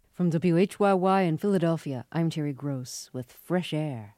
From WHYY in Philadelphia, I'm Terry Gross with Fresh Air.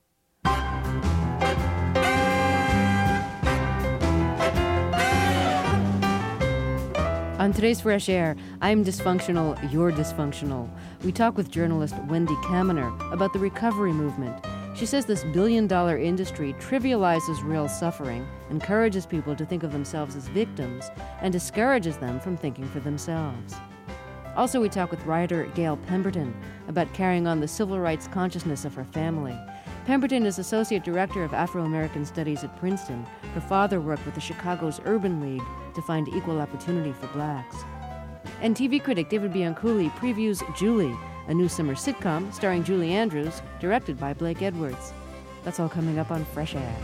On today's Fresh Air, I'm dysfunctional, you're dysfunctional. We talk with journalist Wendy Kaminer about the recovery movement. She says this billion-dollar industry trivializes real suffering, encourages people to think of themselves as victims, and discourages them from thinking for themselves. Also, we talk with writer Gail Pemberton about carrying on the civil rights consciousness of her family. Pemberton is Associate Director of Afro-American Studies at Princeton. Her father worked with the Chicago's Urban League to find equal opportunity for blacks. And TV critic David Bianculli previews Julie, a new summer sitcom starring Julie Andrews, directed by Blake Edwards. That's all coming up on Fresh Air.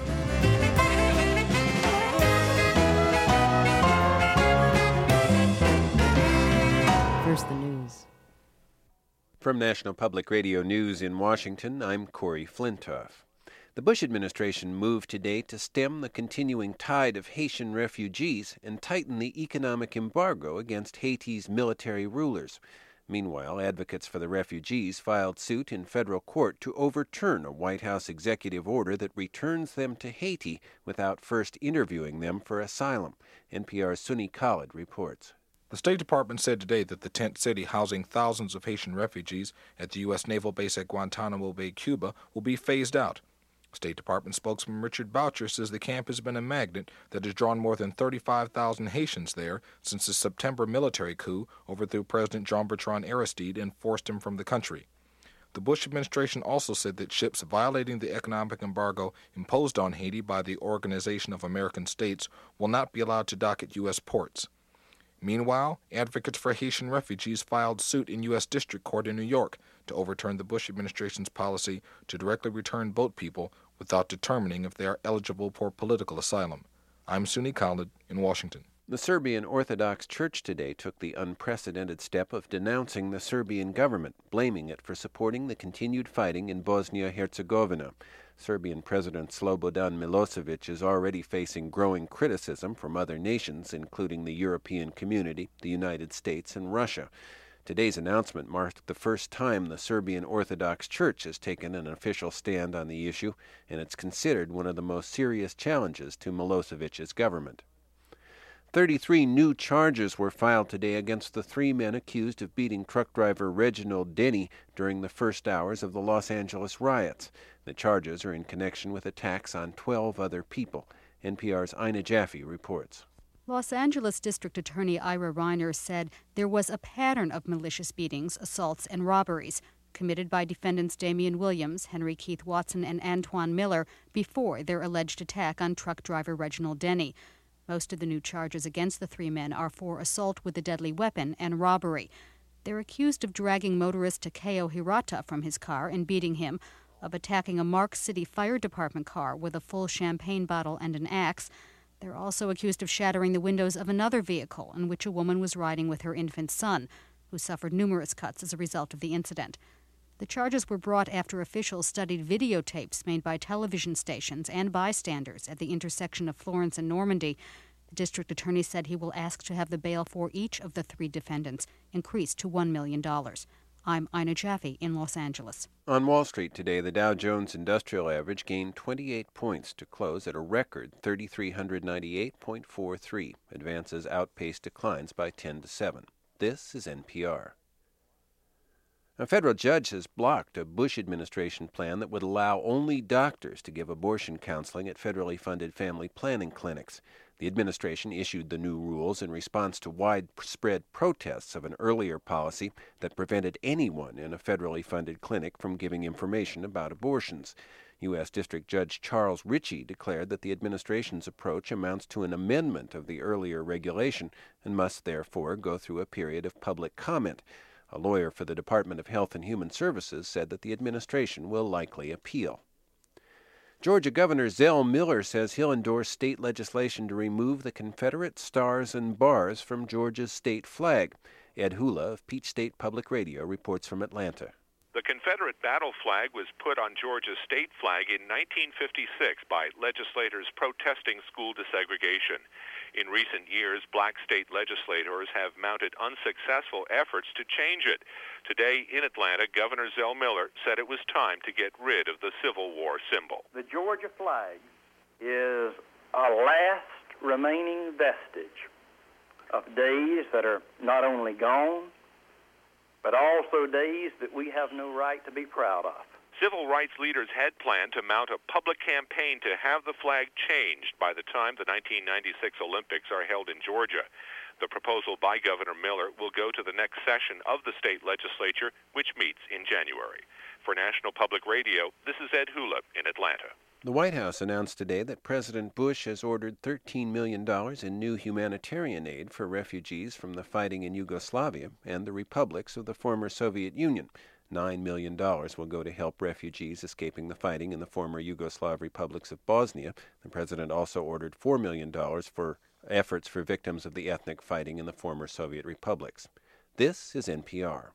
First, the news. From National Public Radio News in Washington, I'm Corey Flintoff. The Bush administration moved today to stem the continuing tide of Haitian refugees and tighten the economic embargo against Haiti's military rulers. Meanwhile, advocates for the refugees filed suit in federal court to overturn a White House executive order that returns them to Haiti without first interviewing them for asylum. NPR's Sunni Khalid reports. The State Department said today that the tent city housing thousands of Haitian refugees at the U.S. Naval Base at Guantanamo Bay, Cuba, will be phased out. State Department spokesman Richard Boucher says the camp has been a magnet that has drawn more than 35,000 Haitians there since the September military coup overthrew President Jean-Bertrand Aristide and forced him from the country. The Bush administration also said that ships violating the economic embargo imposed on Haiti by the Organization of American States will not be allowed to dock at U.S. ports. Meanwhile, advocates for Haitian refugees filed suit in U.S. District Court in New York to overturn the Bush administration's policy to directly return boat people without determining if they are eligible for political asylum. I'm Sunni Khalid in Washington. The Serbian Orthodox Church today took the unprecedented step of denouncing the Serbian government, blaming it for supporting the continued fighting in Bosnia-Herzegovina. Serbian President Slobodan Milosevic is already facing growing criticism from other nations, including the European Community, the United States, and Russia. Today's announcement marked the first time the Serbian Orthodox Church has taken an official stand on the issue, and it's considered one of the most serious challenges to Milosevic's government. 33 new charges were filed today against the 3 men accused of beating truck driver Reginald Denny during the first hours of the Los Angeles riots. The charges are in connection with attacks on 12 other people. NPR's Ina Jaffe reports. Los Angeles District Attorney Ira Reiner said there was a pattern of malicious beatings, assaults, and robberies committed by defendants Damian Williams, Henry Keith Watson, and Antoine Miller before their alleged attack on truck driver Reginald Denny. Most of the new charges against the 3 men are for assault with a deadly weapon and robbery. They're accused of dragging motorist Takeo Hirata from his car and beating him, of attacking a Mark City Fire Department car with a full champagne bottle and an axe. They're also accused of shattering the windows of another vehicle in which a woman was riding with her infant son, who suffered numerous cuts as a result of the incident. The charges were brought after officials studied videotapes made by television stations and bystanders at the intersection of Florence and Normandy. The district attorney said he will ask to have the bail for each of the 3 defendants increased to $1 million. I'm Ina Jaffe in Los Angeles. On Wall Street today, the Dow Jones Industrial Average gained 28 points to close at a record 3,398.43. Advances outpaced declines by 10 to 7. This is NPR. A federal judge has blocked a Bush administration plan that would allow only doctors to give abortion counseling at federally funded family planning clinics. The administration issued the new rules in response to widespread protests of an earlier policy that prevented anyone in a federally funded clinic from giving information about abortions. U.S. District Judge Charles Ritchie declared that the administration's approach amounts to an amendment of the earlier regulation and must therefore go through a period of public comment. A lawyer for the Department of Health and Human Services said that the administration will likely appeal. Georgia Governor Zell Miller says he'll endorse state legislation to remove the Confederate stars and bars from Georgia's state flag. Ed Hula of Peach State Public Radio reports from Atlanta. The Confederate battle flag was put on Georgia's state flag in 1956 by legislators protesting school desegregation. In recent years, black state legislators have mounted unsuccessful efforts to change it. Today in Atlanta, Governor Zell Miller said it was time to get rid of the Civil War symbol. The Georgia flag is a last remaining vestige of days that are not only gone, but also days that we have no right to be proud of. Civil rights leaders had planned to mount a public campaign to have the flag changed by the time the 1996 Olympics are held in Georgia. The proposal by Governor Miller will go to the next session of the state legislature, which meets in January. For National Public Radio, this is Ed Hulip in Atlanta. The White House announced today that President Bush has ordered $13 million in new humanitarian aid for refugees from the fighting in Yugoslavia and the republics of the former Soviet Union. $9 million will go to help refugees escaping the fighting in the former Yugoslav republics of Bosnia. The president also ordered $4 million for efforts for victims of the ethnic fighting in the former Soviet republics. This is NPR.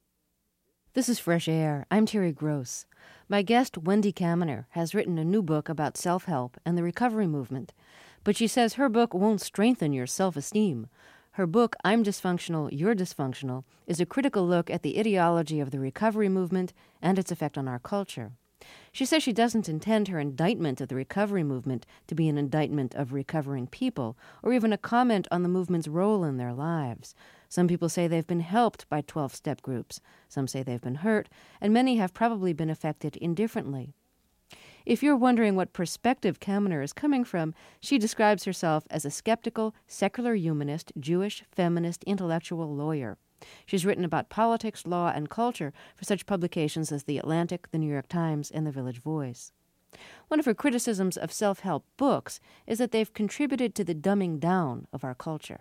This is Fresh Air. I'm Terry Gross. My guest, Wendy Kaminer, has written a new book about self-help and the recovery movement. But she says her book won't strengthen your self-esteem. Her book, I'm Dysfunctional, You're Dysfunctional, is a critical look at the ideology of the recovery movement and its effect on our culture. She says she doesn't intend her indictment of the recovery movement to be an indictment of recovering people, or even a comment on the movement's role in their lives. Some people say they've been helped by 12-step groups. Some say they've been hurt, and many have probably been affected indifferently. If you're wondering what perspective Kaminer is coming from, she describes herself as a skeptical, secular humanist, Jewish, feminist, intellectual lawyer. She's written about politics, law, and culture for such publications as The Atlantic, The New York Times, and The Village Voice. One of her criticisms of self-help books is that they've contributed to the dumbing down of our culture.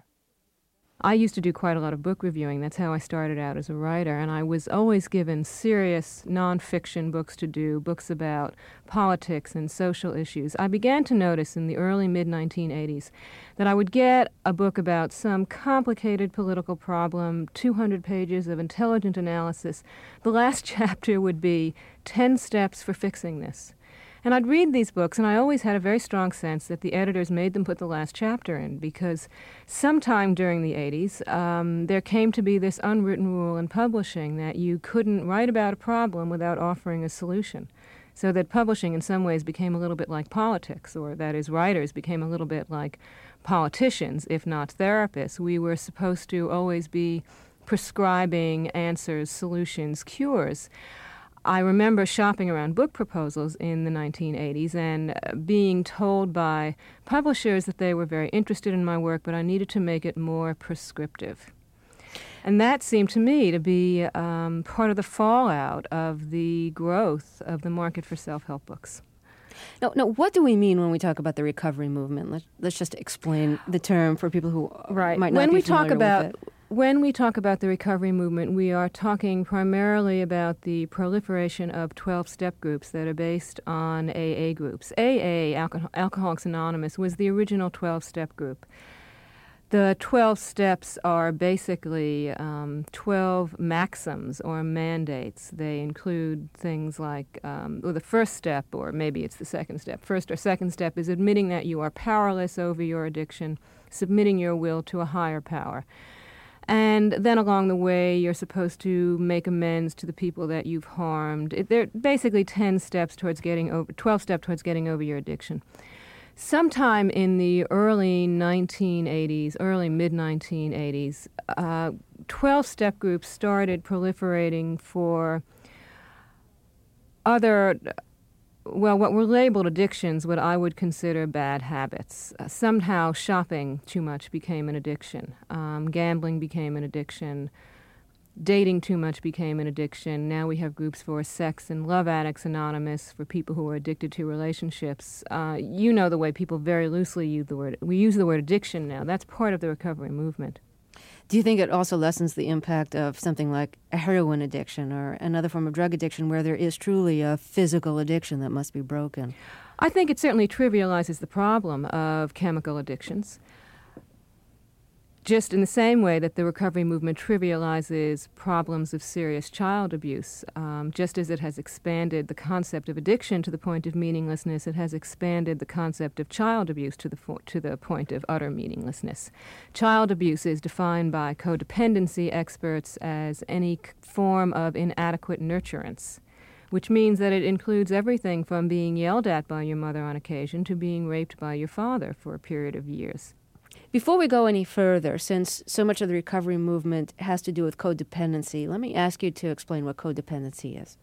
I used to do quite a lot of book reviewing. That's how I started out as a writer, and I was always given serious nonfiction books to do, books about politics and social issues. I began to notice in the early mid-1980s that I would get a book about some complicated political problem, 200 pages of intelligent analysis. The last chapter would be 10 steps for fixing this. And I'd read these books, and I always had a very strong sense that the editors made them put the last chapter in, because sometime during the 80s, there came to be this unwritten rule in publishing that you couldn't write about a problem without offering a solution. So that publishing in some ways became a little bit like politics, or that is, writers became a little bit like politicians, if not therapists. We were supposed to always be prescribing answers, solutions, cures. I remember shopping around book proposals in the 1980s and being told by publishers that they were very interested in my work, but I needed to make it more prescriptive. And that seemed to me to be part of the fallout of the growth of the market for self-help books. Now, what do we mean when we talk about the recovery movement? Let's just explain the term for people who might not be familiar with it. When we talk about the recovery movement, we are talking primarily about the proliferation of 12-step groups that are based on AA groups. AA, Alcoholics Anonymous, was the original 12-step group. The 12 steps are basically 12 maxims or mandates. They include things like the first step, or maybe it's the second step. First or second step is admitting that you are powerless over your addiction, submitting your will to a higher power. And then along the way, you're supposed to make amends to the people that you've harmed. They're basically 10 steps towards getting over, 12 steps towards getting over your addiction. Sometime in the early 1980s, early mid-1980s, 12-step groups started proliferating for other, what were labeled addictions, what I would consider bad habits. Somehow shopping too much became an addiction. Gambling became an addiction. Dating too much became an addiction. Now we have groups for Sex and Love Addicts Anonymous, for people who are addicted to relationships. You know the way people very loosely use the word. We use the word addiction now. That's part of the recovery movement. Do you think it also lessens the impact of something like a heroin addiction or another form of drug addiction where there is truly a physical addiction that must be broken? I think it certainly trivializes the problem of chemical addictions. just in the same way that the recovery movement trivializes problems of serious child abuse, just as it has expanded the concept of addiction to the point of meaninglessness, it has expanded the concept of child abuse to the point of utter meaninglessness. Child abuse is defined by codependency experts as any form of inadequate nurturance, which means that it includes everything from being yelled at by your mother on occasion to being raped by your father for a period of years. Before we go any further, since so much of the recovery movement has to do with codependency, let me ask you to explain what codependency is.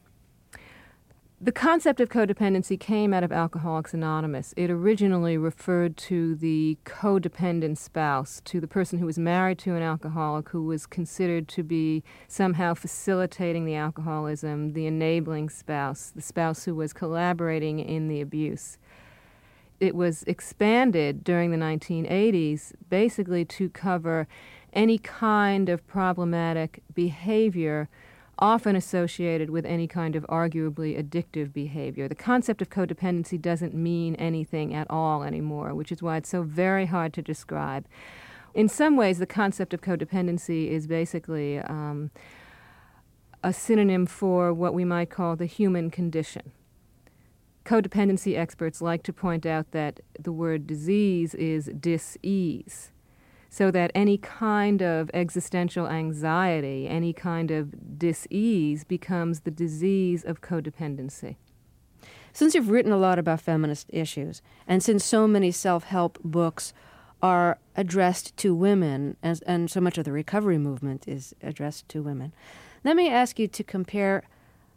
The concept of codependency came out of Alcoholics Anonymous. It originally referred to the codependent spouse, to the person who was married to an alcoholic who was considered to be somehow facilitating the alcoholism, the enabling spouse, the spouse who was collaborating in the abuse. It was expanded during the 1980s basically to cover any kind of problematic behavior often associated with any kind of arguably addictive behavior. The concept of codependency doesn't mean anything at all anymore, which is why it's so very hard to describe. In some ways, the concept of codependency is basically a synonym for what we might call the human condition. Codependency experts like to point out that the word disease is dis-ease, so that any kind of existential anxiety, any kind of dis-ease becomes the disease of codependency. Since you've written a lot about feminist issues, and since so many self-help books are addressed to women, and so much of the recovery movement is addressed to women, let me ask you to compare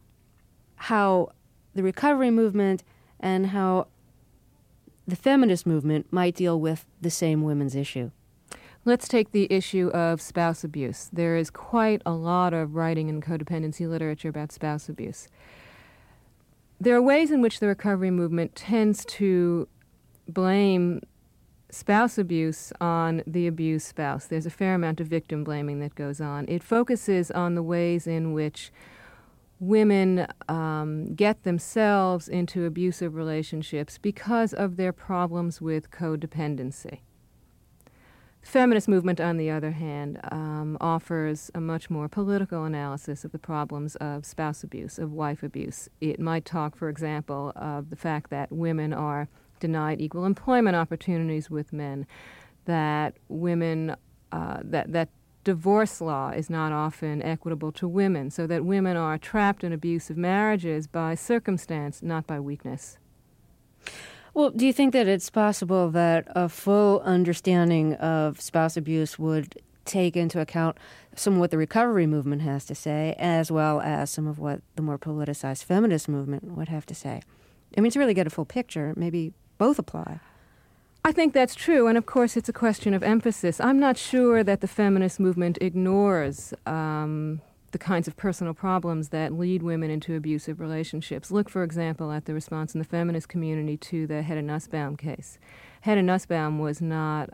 how the recovery movement and how the feminist movement might deal with the same women's issue. Let's take the issue of spouse abuse. There is quite a lot of writing in codependency literature about spouse abuse. There are ways in which the recovery movement tends to blame spouse abuse on the abused spouse. There's a fair amount of victim blaming that goes on. It focuses on the ways in which women get themselves into abusive relationships because of their problems with codependency. The feminist movement, on the other hand, offers a much more political analysis of the problems of spouse abuse, of wife abuse. It might talk, for example, of the fact that women are denied equal employment opportunities with men, that women, that divorce law is not often equitable to women, so that women are trapped in abusive marriages by circumstance, not by weakness. Well, do you think that it's possible that a full understanding of spouse abuse would take into account some of what the recovery movement has to say, as well as some of what the more politicized feminist movement would have to say? I mean, to really get a full picture, maybe both apply. I think that's true, and of course it's a question of emphasis. I'm not sure that the feminist movement ignores the kinds of personal problems that lead women into abusive relationships. Look, for example, at the response in the feminist community to the Hedda Nussbaum case. Hedda Nussbaum was not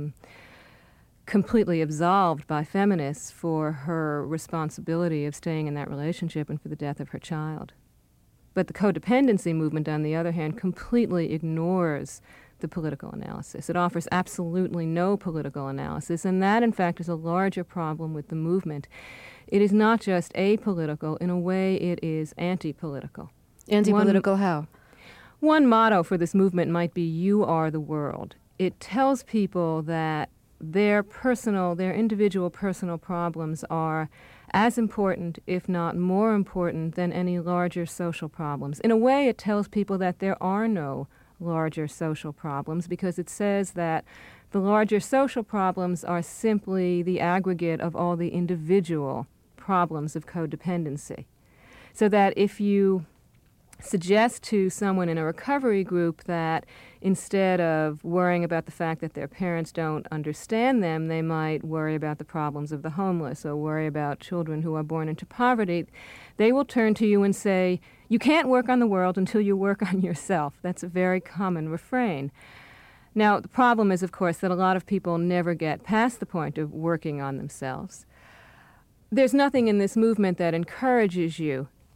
completely absolved by feminists for her responsibility of staying in that relationship and for the death of her child. But the codependency movement, on the other hand, completely ignores the political analysis. It offers absolutely no political analysis, and that, in fact, is a larger problem with the movement. It is not just apolitical. In a way, it is anti-political. Anti-political how? One motto for this movement might be, "You are the world." It tells people that their individual personal problems are as important, if not more important, than any larger social problems. In a way, it tells people that there are no larger social problems, because it says that the larger social problems are simply the aggregate of all the individual problems of codependency. So that if you suggest to someone in a recovery group that instead of worrying about the fact that their parents don't understand them, they might worry about the problems of the homeless or worry about children who are born into poverty, they will turn to you and say, "You can't work on the world until you work on yourself." That's a very common refrain. Now, the problem is, of course, that a lot of people never get past the point of working on themselves. There's nothing in this movement that encourages you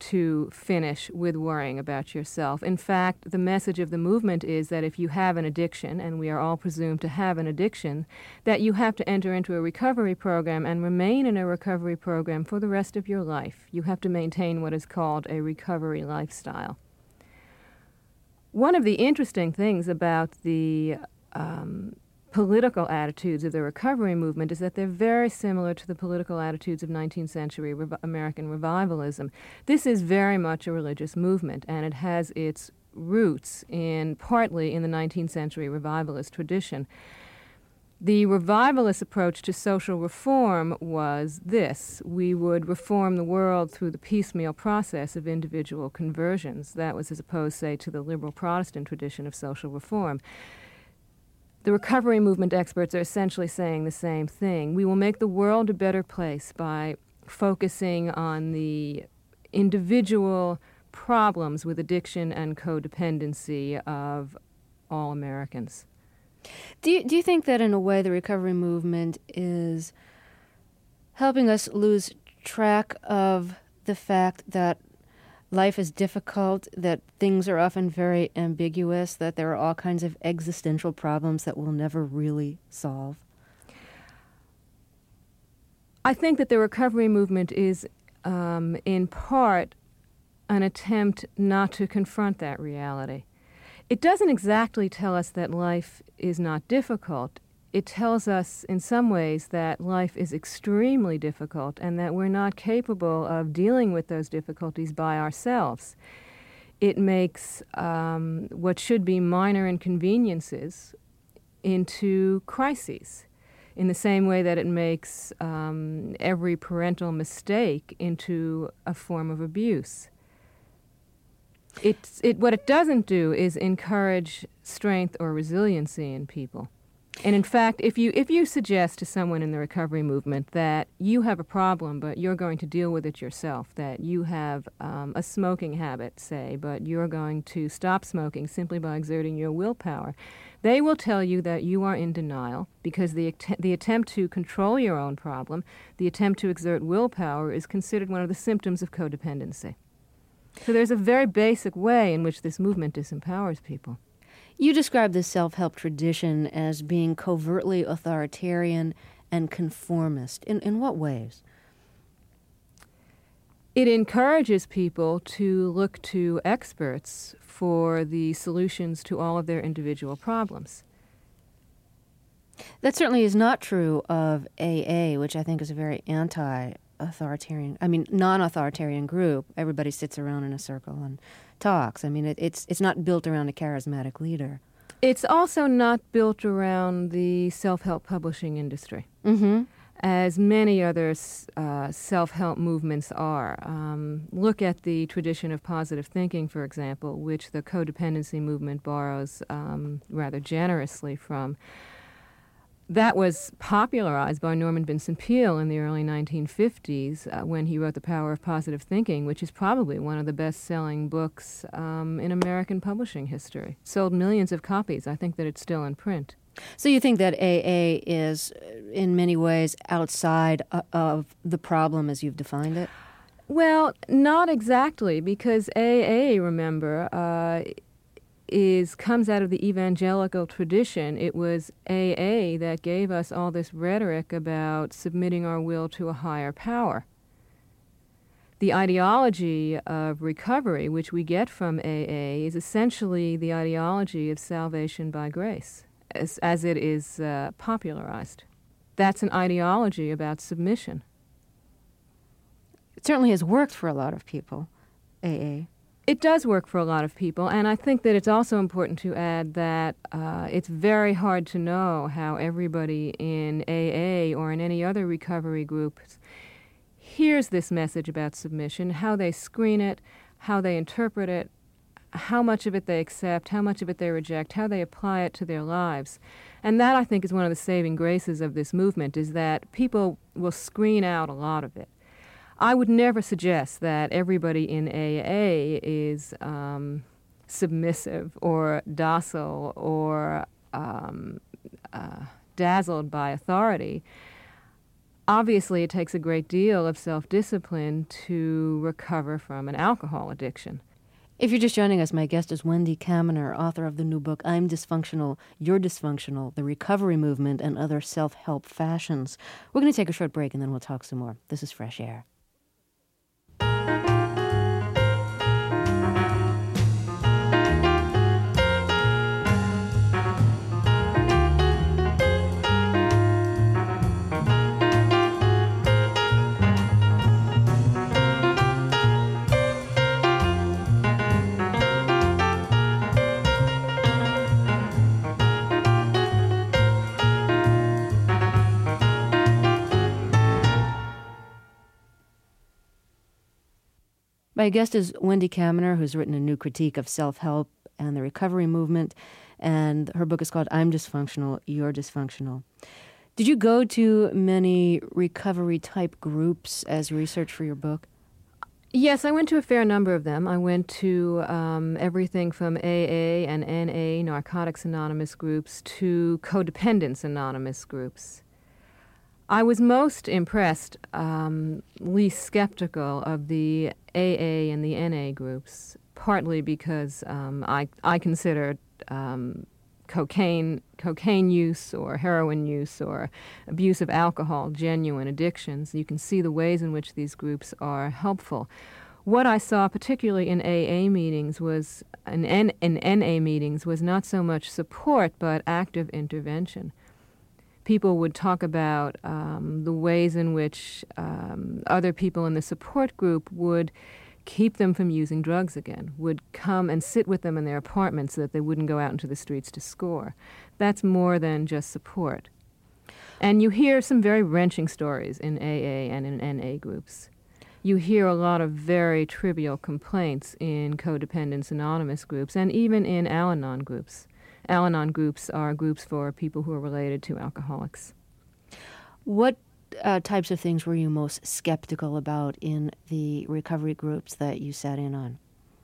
to finish with worrying about yourself. In fact, the message of the movement is that if you have an addiction, and we are all presumed to have an addiction, that you have to enter into a recovery program and remain in a recovery program for the rest of your life. You have to maintain what is called a recovery lifestyle. One of the interesting things about the political attitudes of the recovery movement is that they're very similar to the political attitudes of 19th century American revivalism. This is very much a religious movement, and it has its roots partly in the 19th century revivalist tradition. The revivalist approach to social reform was this: we would reform the world through the piecemeal process of individual conversions. That was as opposed, say, to the liberal Protestant tradition of social reform. The recovery movement experts are essentially saying the same thing. We will make the world a better place by focusing on the individual problems with addiction and codependency of all Americans. Do you think that in a way the recovery movement is helping us lose track of the fact that life is difficult, that things are often very ambiguous, that there are all kinds of existential problems that we'll never really solve? I think that the recovery movement is, in part, an attempt not to confront that reality. It doesn't exactly tell us that life is not difficult. It tells us in some ways that life is extremely difficult and that we're not capable of dealing with those difficulties by ourselves. It makes what should be minor inconveniences into crises, in the same way that it makes every parental mistake into a form of abuse. What it doesn't do is encourage strength or resiliency in people. And in fact, if you suggest to someone in the recovery movement that you have a problem, but you're going to deal with it yourself, that you have a smoking habit, say, but you're going to stop smoking simply by exerting your willpower, they will tell you that you are in denial because the attempt to control your own problem, the attempt to exert willpower, is considered one of the symptoms of codependency. So there's a very basic way in which this movement disempowers people. You describe the self-help tradition as being covertly authoritarian and conformist. In what ways? It encourages people to look to experts for the solutions to all of their individual problems. That certainly is not true of AA, which I think is a very non-authoritarian group. Everybody sits around in a circle and talks. I mean, it's not built around a charismatic leader. It's also not built around the self-help publishing industry, as many other self-help movements are. Look at the tradition of positive thinking, for example, which the codependency movement borrows rather generously from. That was popularized by Norman Vincent Peale in the early 1950s when he wrote The Power of Positive Thinking, which is probably one of the best-selling books in American publishing history. Sold millions of copies. I think that it's still in print. So you think that AA is, in many ways, outside of the problem as you've defined it? Well, not exactly, because AA, remember, comes out of the evangelical tradition. It was AA that gave us all this rhetoric about submitting our will to a higher power. The ideology of recovery, which we get from AA, is essentially the ideology of salvation by grace, as it is popularized. That's an ideology about submission. It certainly has worked for a lot of people, AA. It does work for a lot of people, and I think that it's also important to add that it's very hard to know how everybody in AA or in any other recovery group hears this message about submission, how they screen it, how they interpret it, how much of it they accept, how much of it they reject, how they apply it to their lives. And that, I think, is one of the saving graces of this movement, is that people will screen out a lot of it. I would never suggest that everybody in AA is submissive or docile or dazzled by authority. Obviously, it takes a great deal of self-discipline to recover from an alcohol addiction. If you're just joining us, my guest is Wendy Kaminer, author of the new book, I'm Dysfunctional, You're Dysfunctional, The Recovery Movement and Other Self-Help Fashions. We're going to take a short break and then we'll talk some more. This is Fresh Air. My guest is Wendy Kaminer, who's written a new critique of self-help and the recovery movement, and her book is called I'm Dysfunctional, You're Dysfunctional. Did you go to many recovery-type groups as research for your book? Yes, I went to a fair number of them. I went to everything from AA and NA, Narcotics Anonymous groups, to Codependence Anonymous groups. I was most impressed, least skeptical of the AA and the NA groups, partly because I considered cocaine use or heroin use or abuse of alcohol genuine addictions. You can see the ways in which these groups are helpful. What I saw, particularly in AA meetings, was in NA meetings, was not so much support but active intervention. People would talk about the ways in which other people in the support group would keep them from using drugs again, would come and sit with them in their apartments so that they wouldn't go out into the streets to score. That's more than just support. And you hear some very wrenching stories in AA and in NA groups. You hear a lot of very trivial complaints in Codependence Anonymous groups and even in Al-Anon groups. Al-Anon groups are groups for people who are related to alcoholics. What types of things were you most skeptical about in the recovery groups that you sat in on?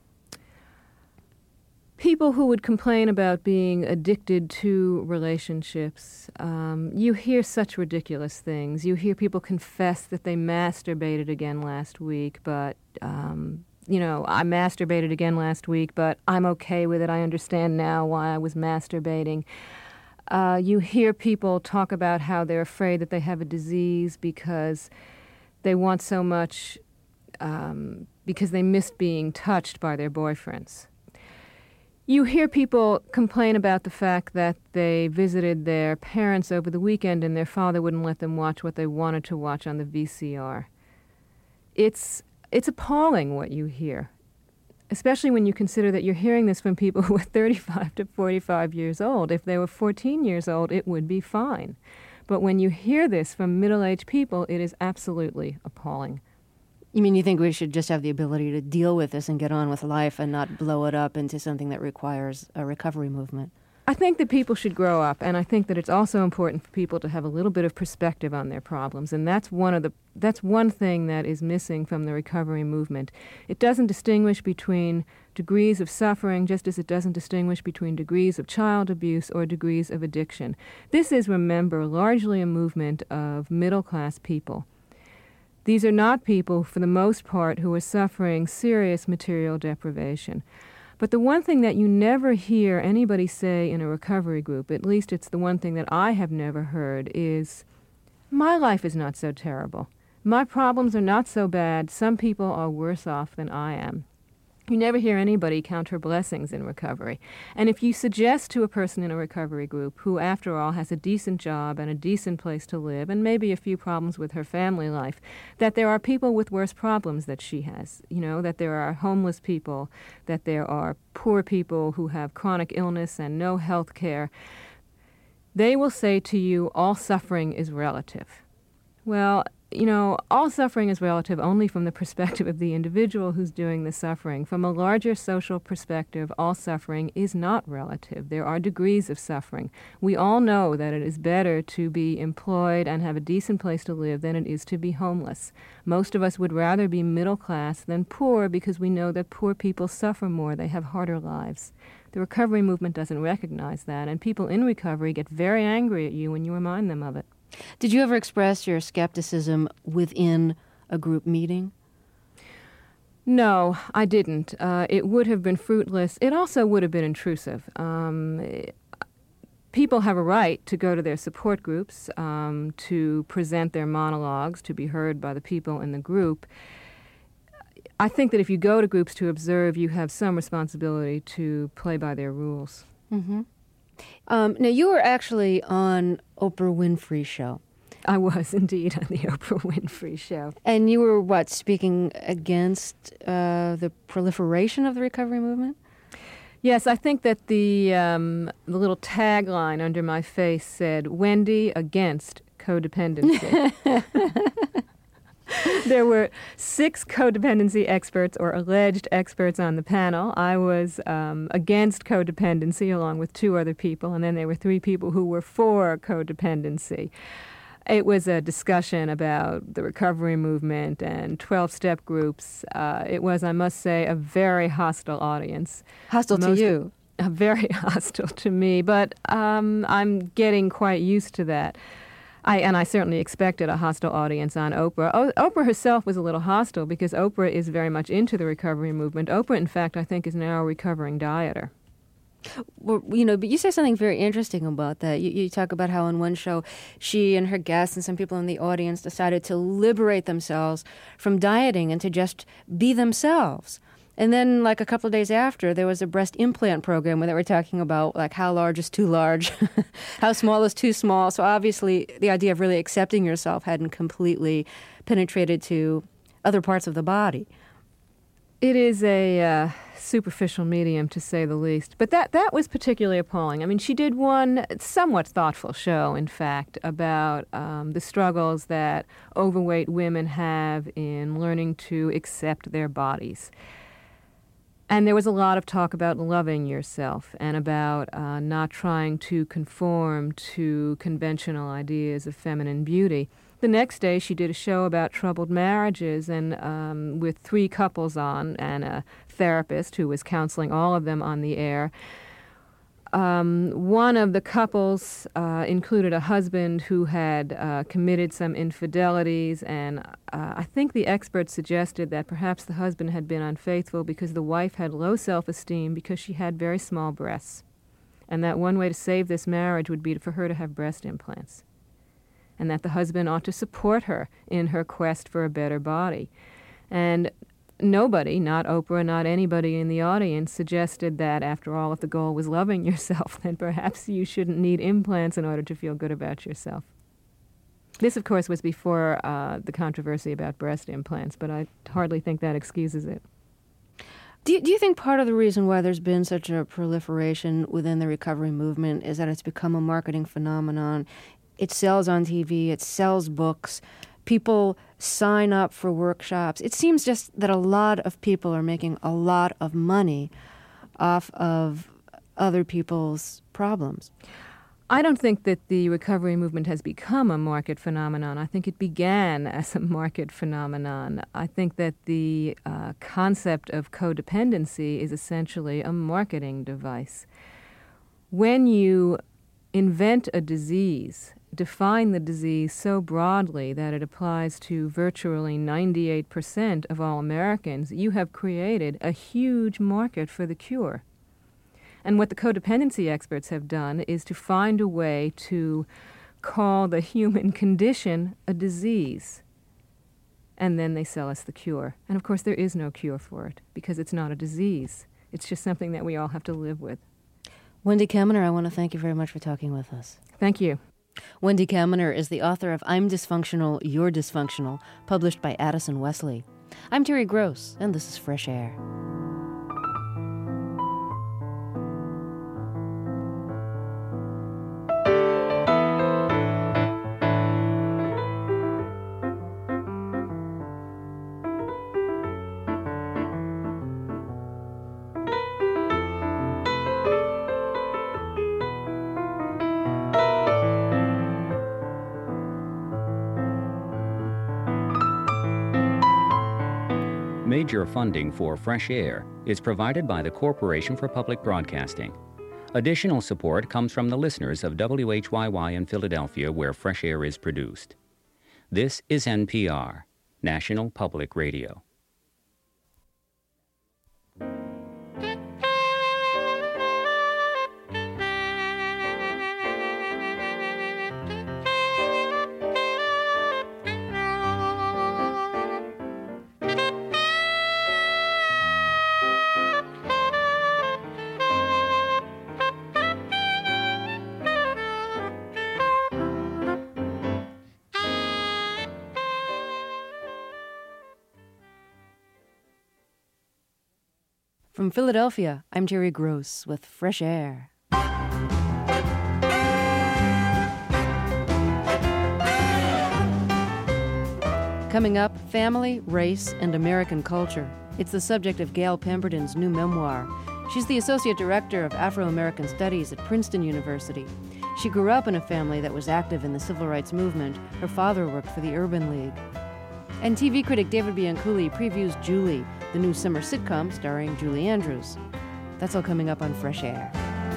People who would complain about being addicted to relationships. You hear such ridiculous things. You hear people confess that they masturbated again last week, but I masturbated again last week, but I'm okay with it. I understand now why I was masturbating. You hear people talk about how they're afraid that they have a disease because they want so much, because they missed being touched by their boyfriends. You hear people complain about the fact that they visited their parents over the weekend and their father wouldn't let them watch what they wanted to watch on the VCR. It's appalling what you hear, especially when you consider that you're hearing this from people who are 35 to 45 years old. If they were 14 years old, it would be fine. But when you hear this from middle-aged people, it is absolutely appalling. You mean you think we should just have the ability to deal with this and get on with life and not blow it up into something that requires a recovery movement? I think that people should grow up, and I think that it's also important for people to have a little bit of perspective on their problems, and that's one thing that is missing from the recovery movement. It doesn't distinguish between degrees of suffering, just as it doesn't distinguish between degrees of child abuse or degrees of addiction. This is, remember, largely a movement of middle-class people. These are not people, for the most part, who are suffering serious material deprivation. But the one thing that you never hear anybody say in a recovery group, at least it's the one thing that I have never heard, is, my life is not so terrible. My problems are not so bad. Some people are worse off than I am. You never hear anybody count her blessings in recovery. And if you suggest to a person in a recovery group who, after all, has a decent job and a decent place to live and maybe a few problems with her family life, that there are people with worse problems that she has, that there are homeless people, that there are poor people who have chronic illness and no health care, they will say to you, all suffering is relative. Well, all suffering is relative only from the perspective of the individual who's doing the suffering. From a larger social perspective, all suffering is not relative. There are degrees of suffering. We all know that it is better to be employed and have a decent place to live than it is to be homeless. Most of us would rather be middle class than poor because we know that poor people suffer more. They have harder lives. The recovery movement doesn't recognize that, and people in recovery get very angry at you when you remind them of it. Did you ever express your skepticism within a group meeting? No, I didn't. It would have been fruitless. It also would have been intrusive. People have a right to go to their support groups, to present their monologues, to be heard by the people in the group. I think that if you go to groups to observe, you have some responsibility to play by their rules. Mm-hmm. Now, you were actually on Oprah Winfrey's show. I was indeed on the Oprah Winfrey show. And you were, speaking against the proliferation of the recovery movement? Yes, I think that the little tagline under my face said, Wendy against codependency. There were 6 codependency experts or alleged experts on the panel. I was against codependency along with 2 other people, and then there were 3 people who were for codependency. It was a discussion about the recovery movement and 12-step groups. It was, I must say, a very hostile audience. Hostile to you? Very hostile to me, but I'm getting quite used to that. I certainly expected a hostile audience on Oprah. Oprah herself was a little hostile because Oprah is very much into the recovery movement. Oprah, in fact, I think is now a recovering dieter. Well, but you say something very interesting about that. You talk about how on one show she and her guests and some people in the audience decided to liberate themselves from dieting and to just be themselves. And then, like a couple of days after, there was a breast implant program where they were talking about, like, how large is too large, how small is too small. So obviously, the idea of really accepting yourself hadn't completely penetrated to other parts of the body. It is a superficial medium, to say the least. But that was particularly appalling. I mean, she did one somewhat thoughtful show, in fact, about the struggles that overweight women have in learning to accept their bodies. And there was a lot of talk about loving yourself and about not trying to conform to conventional ideas of feminine beauty. The next day, she did a show about troubled marriages and with 3 couples on and a therapist who was counseling all of them on the air. One of the couples included a husband who had committed some infidelities, and I think the experts suggested that perhaps the husband had been unfaithful because the wife had low self-esteem because she had very small breasts, and that one way to save this marriage would be for her to have breast implants, and that the husband ought to support her in her quest for a better body. And nobody, not Oprah, not anybody in the audience, suggested that, after all, if the goal was loving yourself, then perhaps you shouldn't need implants in order to feel good about yourself. This, of course, was before the controversy about breast implants, but I hardly think that excuses it. Do you think part of the reason why there's been such a proliferation within the recovery movement is that it's become a marketing phenomenon? It sells on TV, it sells books, people sign up for workshops. It seems just that a lot of people are making a lot of money off of other people's problems. I don't think that the recovery movement has become a market phenomenon. I think it began as a market phenomenon. I think that the concept of codependency is essentially a marketing device. When you invent a disease, define the disease so broadly that it applies to virtually 98% of all Americans, you have created a huge market for the cure. And what the codependency experts have done is to find a way to call the human condition a disease. And then they sell us the cure. And of course there is no cure for it because it's not a disease. It's just something that we all have to live with. Wendy Kaminer, I want to thank you very much for talking with us. Thank you. Wendy Kaminer is the author of I'm Dysfunctional, You're Dysfunctional, published by Addison Wesley. I'm Terry Gross, and this is Fresh Air. Major funding for Fresh Air is provided by the Corporation for Public Broadcasting. Additional support comes from the listeners of WHYY in Philadelphia, where Fresh Air is produced. This is NPR, National Public Radio. From Philadelphia, I'm Terry Gross with Fresh Air. Coming up, family, race, and American culture. It's the subject of Gail Pemberton's new memoir. She's the Associate Director of Afro-American Studies at Princeton University. She grew up in a family that was active in the civil rights movement. Her father worked for the Urban League. And TV critic David Bianculli previews Julie, the new summer sitcom starring Julie Andrews. That's all coming up on Fresh Air.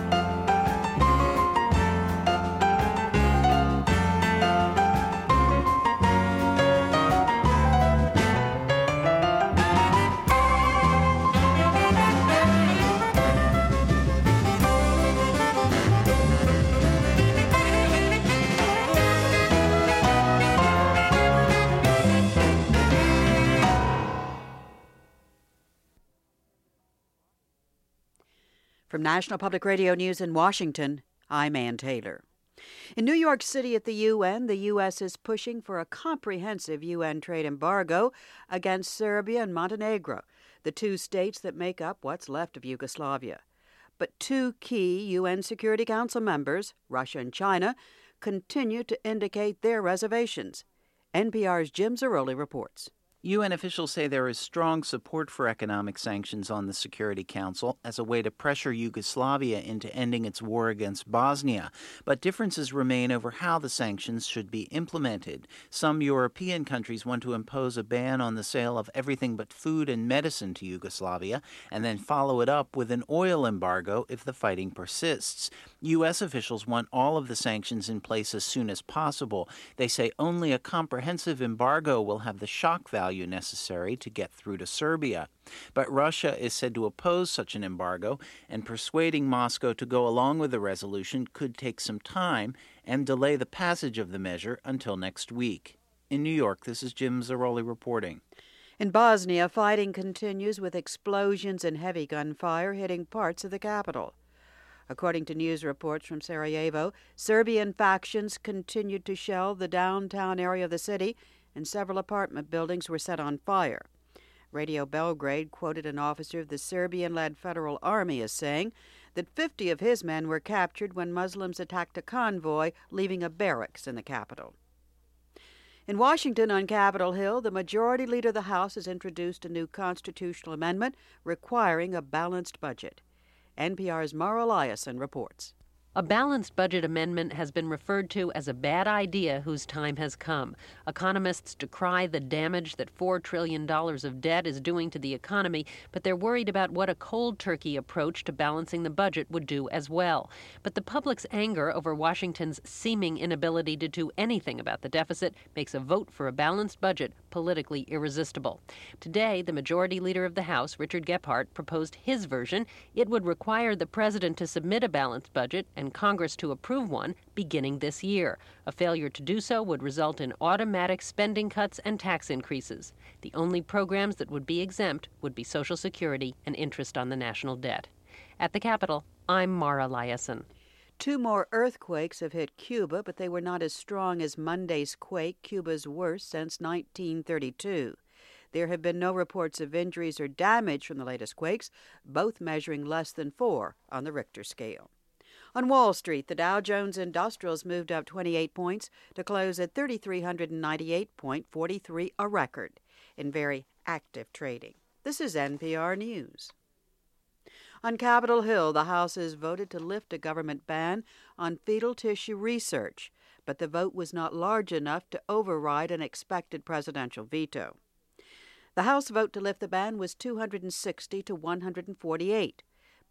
From National Public Radio News in Washington, I'm Ann Taylor. In New York City at the UN, the U.S. is pushing for a comprehensive UN trade embargo against Serbia and Montenegro, the two states that make up what's left of Yugoslavia. But two key UN Security Council members, Russia and China, continue to indicate their reservations. NPR's Jim Zarroli reports. UN officials say there is strong support for economic sanctions on the Security Council as a way to pressure Yugoslavia into ending its war against Bosnia. But differences remain over how the sanctions should be implemented. Some European countries want to impose a ban on the sale of everything but food and medicine to Yugoslavia, and then follow it up with an oil embargo if the fighting persists. U.S. officials want all of the sanctions in place as soon as possible. They say only a comprehensive embargo will have the shock value necessary to get through to Serbia. But Russia is said to oppose such an embargo, and persuading Moscow to go along with the resolution could take some time and delay the passage of the measure until next week. In New York, this is Jim Zarroli reporting. In Bosnia, fighting continues with explosions and heavy gunfire hitting parts of the capital. According to news reports from Sarajevo, Serbian factions continued to shell the downtown area of the city, and several apartment buildings were set on fire. Radio Belgrade quoted an officer of the Serbian-led Federal Army as saying that 50 of his men were captured when Muslims attacked a convoy leaving a barracks in the capital. In Washington, on Capitol Hill, the Majority Leader of the House has introduced a new constitutional amendment requiring a balanced budget. NPR's Mara Liasson reports. A balanced budget amendment has been referred to as a bad idea whose time has come. Economists decry the damage that $4 trillion of debt is doing to the economy, but they're worried about what a cold turkey approach to balancing the budget would do as well. But the public's anger over Washington's seeming inability to do anything about the deficit makes a vote for a balanced budget politically irresistible. Today, the Majority Leader of the House, Richard Gephardt, proposed his version. It would require the president to submit a balanced budget and Congress to approve one beginning this year. A failure to do so would result in automatic spending cuts and tax increases. The only programs that would be exempt would be Social Security and interest on the national debt. At the Capitol, I'm Mara Liasson. 2 more earthquakes have hit Cuba, but they were not as strong as Monday's quake, Cuba's worst since 1932. There have been no reports of injuries or damage from the latest quakes, both measuring less than 4 on the Richter scale. On Wall Street, the Dow Jones Industrials moved up 28 points to close at 3,398.43, a record in very active trading. This is NPR News. On Capitol Hill, the House has voted to lift a government ban on fetal tissue research, but the vote was not large enough to override an expected presidential veto. The House vote to lift the ban was 260 to 148.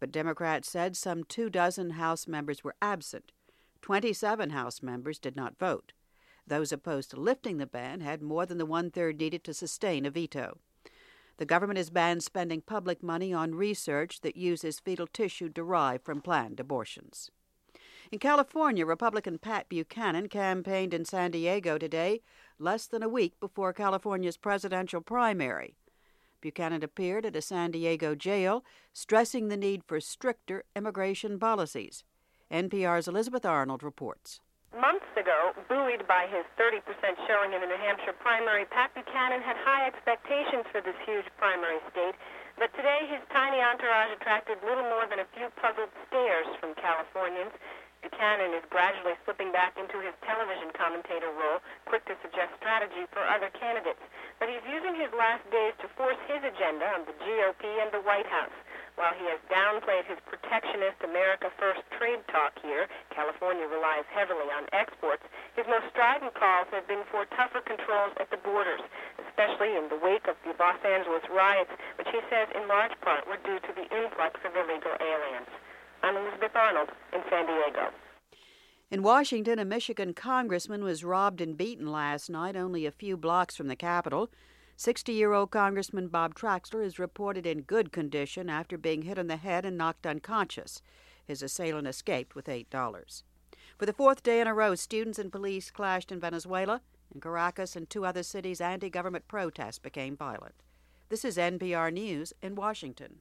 but Democrats said some 24 House members were absent. 27 House members did not vote. Those opposed to lifting the ban had more than the one-third needed to sustain a veto. The government has banned spending public money on research that uses fetal tissue derived from planned abortions. In California, Republican Pat Buchanan campaigned in San Diego today, less than a week before California's presidential primary. Buchanan appeared at a San Diego jail, stressing the need for stricter immigration policies. NPR's Elizabeth Arnold reports. Months ago, buoyed by his 30% showing in the New Hampshire primary, Pat Buchanan had high expectations for this huge primary state, but today his tiny entourage attracted little more than a few puzzled stares from Californians. Buchanan is gradually slipping back into his television commentator role, quick to suggest strategy for other candidates. But he's using his last days to force his agenda on the GOP and the White House. While he has downplayed his protectionist America First trade talk here, California relies heavily on exports, his most strident calls have been for tougher controls at the borders, especially in the wake of the Los Angeles riots, which he says in large part were due to the influx of illegal aliens. I'm Elizabeth Arnold in San Diego. In Washington, a Michigan congressman was robbed and beaten last night only a few blocks from the Capitol. 60-year-old Congressman Bob Traxler is reported in good condition after being hit on the head and knocked unconscious. His assailant escaped with $8. For the fourth day in a row, students and police clashed in Venezuela. In Caracas and 2 other cities, anti-government protests became violent. This is NPR News in Washington.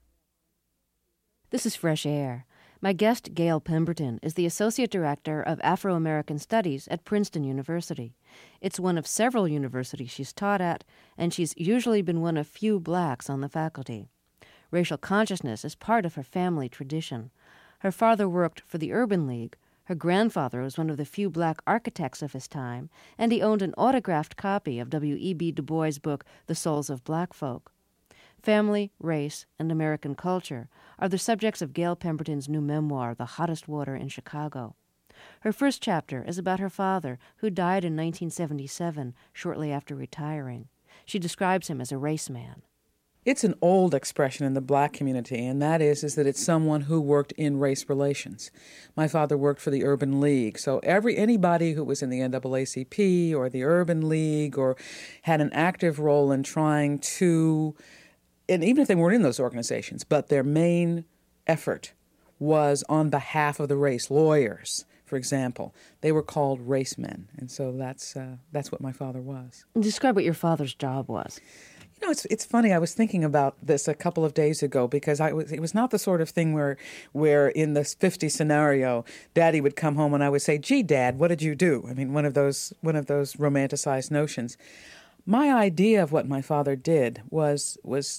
This is Fresh Air. My guest, Gail Pemberton, is the Associate Director of Afro-American Studies at Princeton University. It's one of several universities she's taught at, and she's usually been one of few blacks on the faculty. Racial consciousness is part of her family tradition. Her father worked for the Urban League, her grandfather was one of the few black architects of his time, and he owned an autographed copy of W.E.B. Du Bois' book, The Souls of Black Folk. Family, race, and American culture are the subjects of Gail Pemberton's new memoir, The Hottest Water in Chicago. Her first chapter is about her father, who died in 1977, shortly after retiring. She describes him as a race man. It's an old expression in the black community, and that is that it's someone who worked in race relations. My father worked for the Urban League, so anybody who was in the NAACP or the Urban League or had an active role in trying to, and even if they weren't in those organizations, but their main effort was on behalf of the race. Lawyers, for example, they were called race men, and so that's what my father was. Describe what your father's job was. You know, it's funny. I was thinking about this a couple of days ago because it was not the sort of thing where in this 50 scenario, Daddy would come home and I would say, "Gee, Dad, what did you do?" I mean, one of those romanticized notions. My idea of what my father did was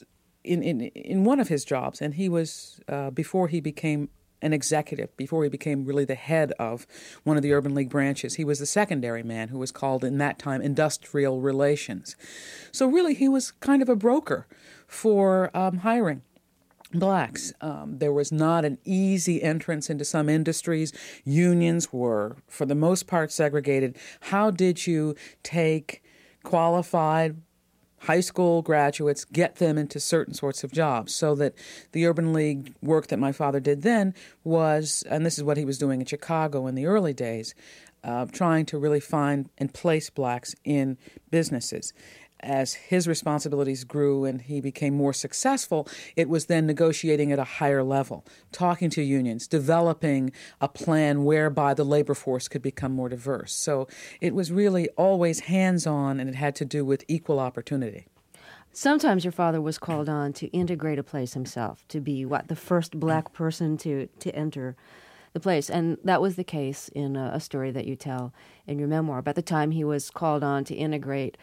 in one of his jobs, and he was before he became an executive, before he became really the head of one of the Urban League branches. He was the secondary man who was called in that time industrial relations. So really he was kind of a broker for hiring blacks. There was not an easy entrance into some industries. Unions were, for the most part, segregated. How did you take qualified high school graduates, get them into certain sorts of jobs, so that the Urban League work that my father did then was, and this is what he was doing in Chicago in the early days, trying to really find and place blacks in businesses. As his responsibilities grew and he became more successful, it was then negotiating at a higher level, talking to unions, developing a plan whereby the labor force could become more diverse. So it was really always hands-on, and it had to do with equal opportunity. Sometimes your father was called on to integrate a place himself, to be, the first black person to enter the place. And that was the case in a story that you tell in your memoir. About the time he was called on to integrate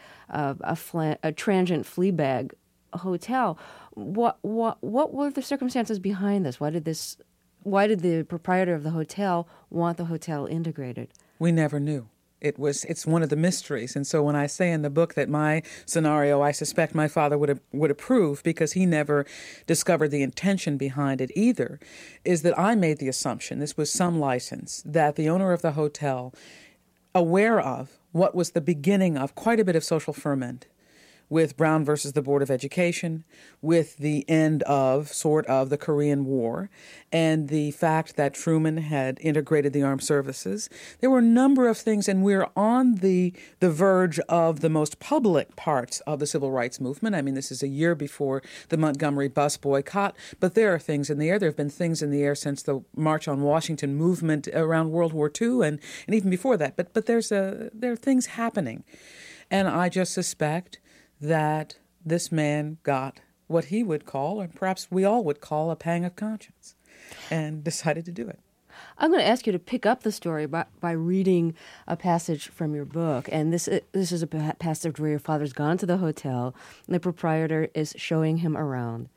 a transient flea bag hotel. What were the circumstances behind this? Why did the proprietor of the hotel want the hotel integrated? We never knew. It's one of the mysteries. And so when I say in the book that my scenario, I suspect my father would approve because he never discovered the intention behind it either, is that I made the assumption, this was some license, that the owner of the hotel, aware of what was the beginning of quite a bit of social ferment, with Brown versus the Board of Education, with the end of, sort of, the Korean War, and the fact that Truman had integrated the armed services. There were a number of things, and we're on the verge of the most public parts of the civil rights movement. I mean, this is a year before the Montgomery bus boycott, but there are things in the air. There have been things in the air since the March on Washington movement around World War II and even before that. But there are things happening. And I just suspect that this man got what he would call, or perhaps we all would call, a pang of conscience, and decided to do it. I'm going to ask you to pick up the story by reading a passage from your book. And this is a passage where your father's gone to the hotel, and the proprietor is showing him around.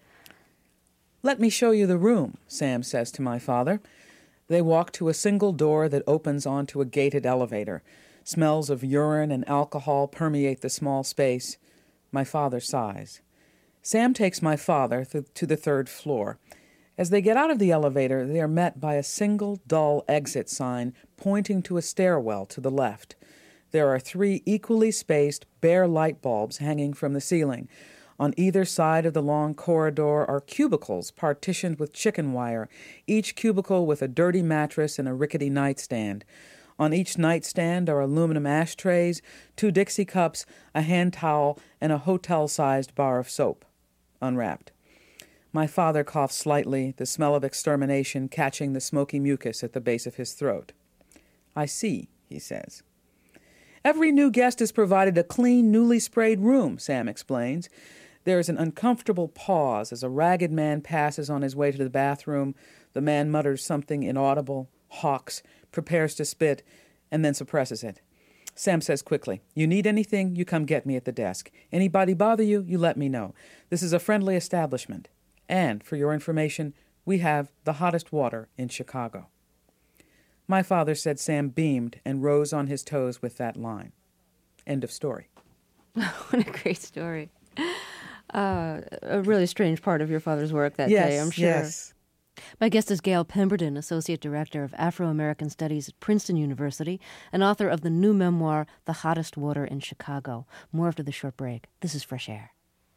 "Let me show you the room," Sam says to my father. They walk to a single door that opens onto a gated elevator. Smells of urine and alcohol permeate the small space. My father sighs. Sam takes my father to the third floor. As they get out of the elevator, they are met by a single dull exit sign pointing to a stairwell to the left. There are 3 equally spaced bare light bulbs hanging from the ceiling. On either side of the long corridor are cubicles partitioned with chicken wire, each cubicle with a dirty mattress and a rickety nightstand. On each nightstand are aluminum ashtrays, 2 Dixie cups, a hand towel, and a hotel-sized bar of soap, unwrapped. My father coughs slightly, the smell of extermination catching the smoky mucus at the base of his throat. "I see," he says. "Every new guest is provided a clean, newly sprayed room," Sam explains. There is an uncomfortable pause as a ragged man passes on his way to the bathroom. The man mutters something inaudible, hawks, prepares to spit, and then suppresses it. Sam says quickly, "You need anything, you come get me at the desk. Anybody bother you, you let me know. This is a friendly establishment. And, for your information, we have the hottest water in Chicago." My father said Sam beamed and rose on his toes with that line. End of story. What a great story. A really strange part of your father's work that day, I'm sure. Yes. My guest is Gail Pemberton, Associate Director of Afro-American Studies at Princeton University and author of the new memoir, The Hottest Water in Chicago. More after the short break. This is Fresh Air.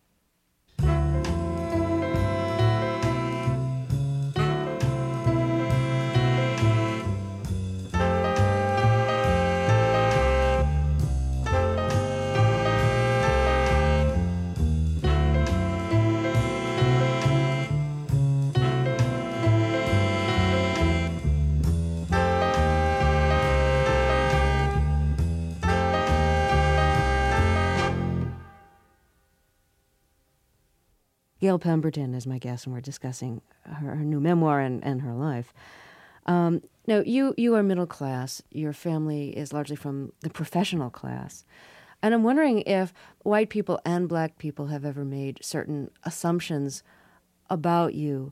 Gail Pemberton is my guest, and we're discussing her new memoir and her life. Now, you are middle class. Your family is largely from the professional class. And I'm wondering if white people and black people have ever made certain assumptions about you,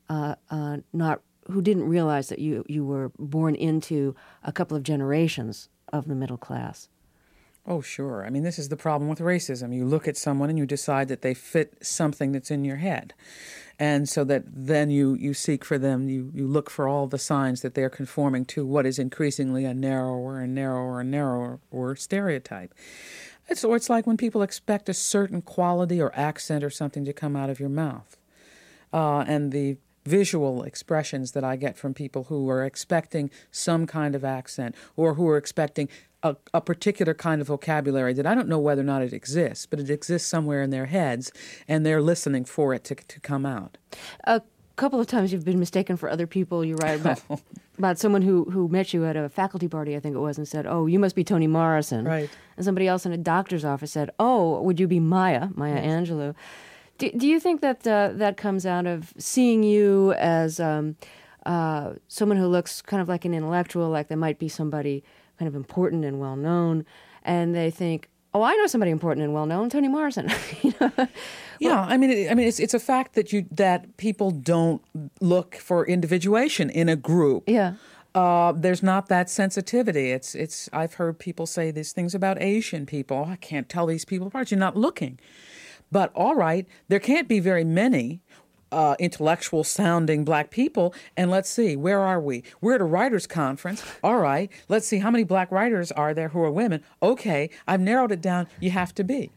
who didn't realize that you were born into a couple of generations of the middle class. Oh, sure. I mean, this is the problem with racism. You look at someone and you decide that they fit something that's in your head. And so that then you seek for them, you look for all the signs that they're conforming to what is increasingly a narrower and narrower and narrower stereotype. It's like when people expect a certain quality or accent or something to come out of your mouth. And the visual expressions that I get from people who are expecting some kind of accent or who are expecting a particular kind of vocabulary that I don't know whether or not it exists, but it exists somewhere in their heads, and they're listening for it to come out. A couple of times you've been mistaken for other people. You write about someone who met you at a faculty party, I think it was, and said, "Oh, you must be Toni Morrison." Right. And somebody else in a doctor's office said, "Oh, would you be Maya yes. Angelou?" Do you think that that comes out of seeing you as someone who looks kind of like an intellectual, like they might be somebody kind of important and well-known, and they think, "Oh, I know somebody important and well-known, Toni Morrison." Yeah, I mean, it's a fact that people don't look for individuation in a group. Yeah. There's not that sensitivity. I've heard people say these things about Asian people. I can't tell these people apart. You're not looking. But all right, there can't be very many intellectual sounding black people. And let's see, where are we? We're at a writers' conference. All right, let's see, how many black writers are there who are women? Okay, I've narrowed it down. You have to be.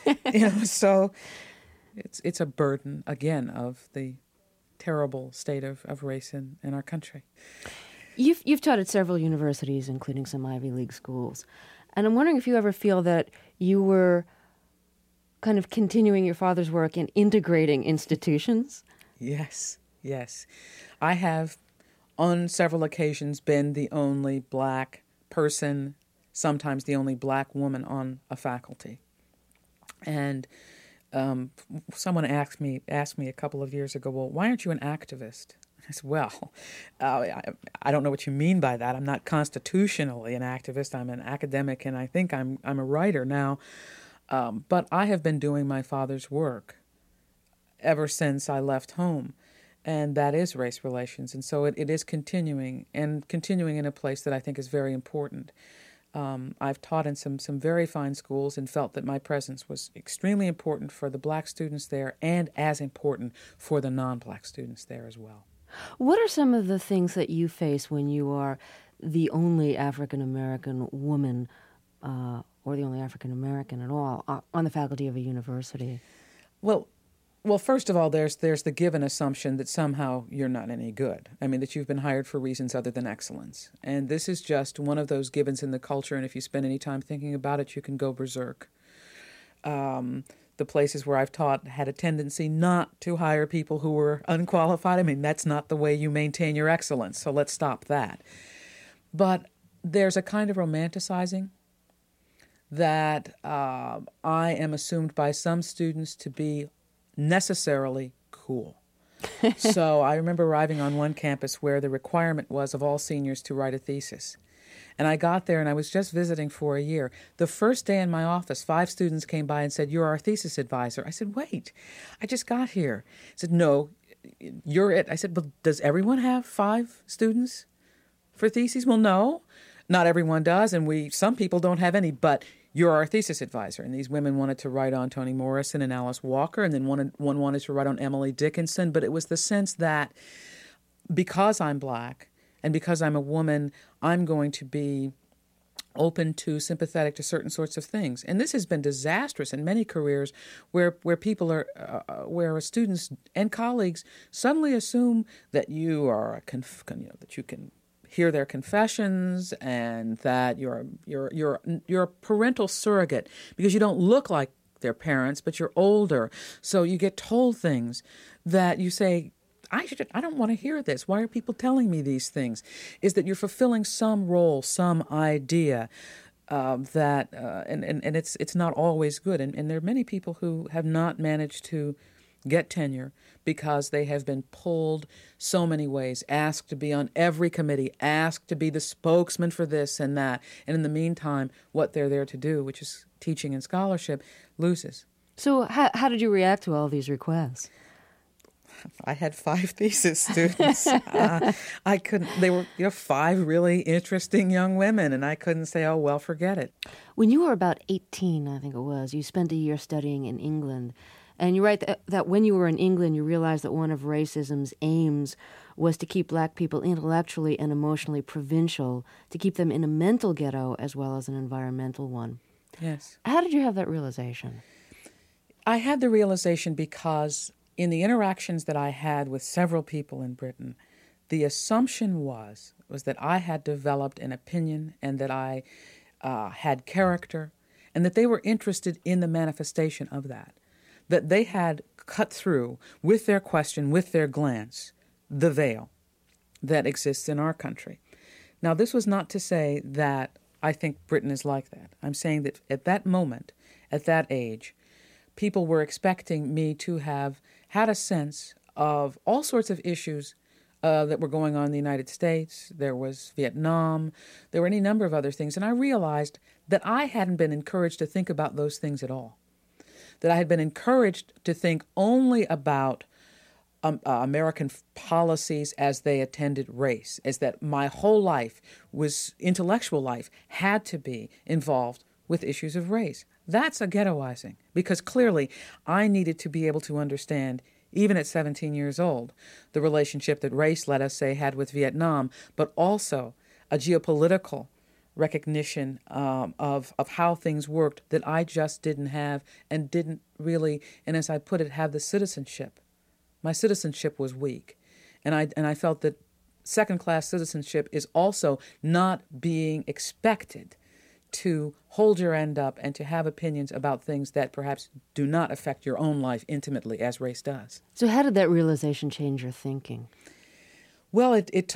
So it's a burden, again, of the terrible state of race in our country. You've taught at several universities, including some Ivy League schools. And I'm wondering if you ever feel that you were kind of continuing your father's work in integrating institutions? Yes. I have, on several occasions, been the only black person, sometimes the only black woman on a faculty. And someone asked me a couple of years ago, well, why aren't you an activist? I said, well, I don't know what you mean by that. I'm not constitutionally an activist. I'm an academic, and I think I'm a writer now. But I have been doing my father's work ever since I left home, and that is race relations. And so it is continuing in a place that I think is very important. I've taught in some very fine schools and felt that my presence was extremely important for the black students there and as important for the non-black students there as well. What are some of the things that you face when you are the only African-American woman or the only African-American at all on the faculty of a university? Well, first of all, there's the given assumption that somehow you're not any good. I mean, that you've been hired for reasons other than excellence. And this is just one of those givens in the culture, and if you spend any time thinking about it, you can go berserk. The places where I've taught had a tendency not to hire people who were unqualified. I mean, that's not the way you maintain your excellence, so let's stop that. But there's a kind of romanticizing that I am assumed by some students to be necessarily cool. So I remember arriving on one campus where the requirement was of all seniors to write a thesis. And I got there, and I was just visiting for a year. The first day in my office, 5 students came by and said, "You're our thesis advisor." I said, "Wait, I just got here." He said, "No, you're it." I said, "Well, does everyone have 5 students for theses?" "Well, no, not everyone does, and some people don't have any, but you're our thesis advisor." And these women wanted to write on Toni Morrison and Alice Walker, and then one wanted to write on Emily Dickinson. But it was the sense that because I'm black and because I'm a woman, I'm going to be open to, sympathetic to certain sorts of things. And this has been disastrous in many careers where people are, where students and colleagues suddenly assume that you are that you can hear their confessions and that you're a parental surrogate because you don't look like their parents, but you're older. So you get told things that you say, I don't want to hear this. Why are people telling me these things? Is that you're fulfilling some role, some idea that, and it's not always good. And there are many people who have not managed to get tenure because they have been pulled so many ways, asked to be on every committee, asked to be the spokesman for this and that. And in the meantime, what they're there to do, which is teaching and scholarship, loses. So how did you react to all these requests? I had 5 thesis students. I couldn't. They were 5 really interesting young women, and I couldn't say, "Oh well, forget it." When you were about 18, I think it was, you spent a year studying in England, and you write that when you were in England, you realized that one of racism's aims was to keep black people intellectually and emotionally provincial, to keep them in a mental ghetto as well as an environmental one. Yes. How did you have that realization? I had the realization because in the interactions that I had with several people in Britain, the assumption was that I had developed an opinion and that I had character and that they were interested in the manifestation of that they had cut through with their question, with their glance, the veil that exists in our country. Now, this was not to say that I think Britain is like that. I'm saying that at that moment, at that age, people were expecting me to have had a sense of all sorts of issues that were going on in the United States. There was Vietnam. There were any number of other things. And I realized that I hadn't been encouraged to think about those things at all, that I had been encouraged to think only about American policies as they attended race, as that my whole life intellectual life had to be involved with issues of race. That's a ghettoizing, because clearly I needed to be able to understand even at 17 years old, the relationship that race, let us say, had with Vietnam, but also a geopolitical recognition of how things worked that I just didn't have and didn't really, and as I put it, have the citizenship. My citizenship was weak. And I felt that second-class citizenship is also not being expected to hold your end up and to have opinions about things that perhaps do not affect your own life intimately as race does. So how did that realization change your thinking? Well,